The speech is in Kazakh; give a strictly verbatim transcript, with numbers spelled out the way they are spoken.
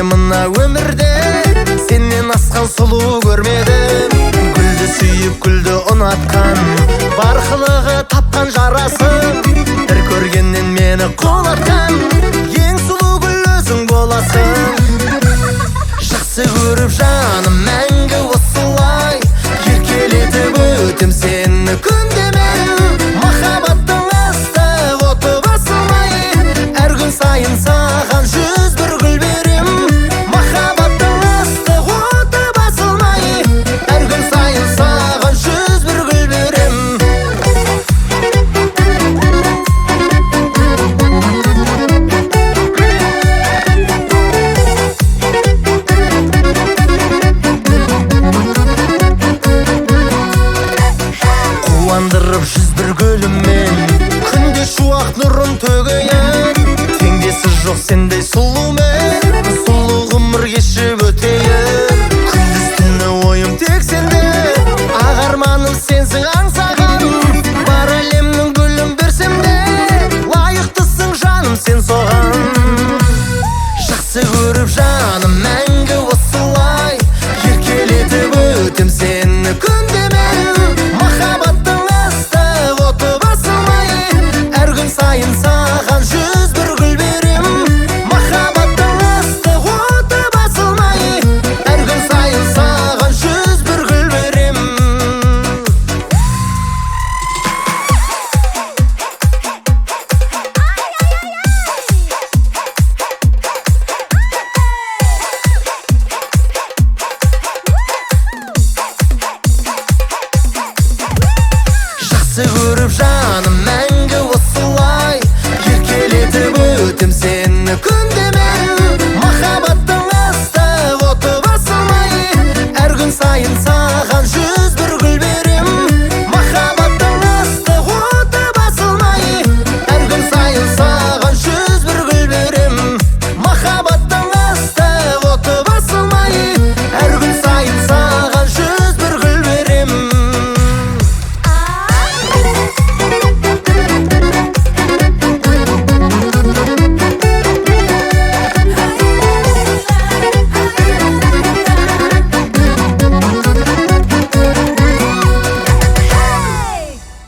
мына өмірде сеннен асқан сұлу көрмедім. Гүлді сүйіп гүлді ұнатқан, барқылығы тапқан жарасым, бір көргеннен мені құлатқан, ең сұлу гүл өзің боласың. Жақсы көріп жаным мәңгі осылай, еркелетіп өтем сені күндемен. Махаббаттың асты оты басылмай, әр күн сайын саған жүз бір гүл берем. Махаббаттың асты оты басылмай, әр күн сайын саған жүз бір гүл берем. Қуандырып жүз бір гүліммен, күнде шуақ нұрын төгейін. Теңдесі жоқ сендей сұлумен, сұлу ғұмыр кешіп өтейін. Күндіз түні ойым тек сенде, ақ арманым сенсің аңсаған. Бар әлемнің гүлін берсем де, лайықтысың жаным сен соған. Жақсы көріп жаным мәңгі осылай, еркелетіп өтем сені күндемен. Махаббаттың асты оты басылмай, әр күн сайын саған жүз бір гүл берем. Махаббаттың асты оты басылмай, әр күн сайын саған жүз бір гүл берем. Жақсы көріп жаным мәңгі осылай, еркелетіп өтем сені күндемен.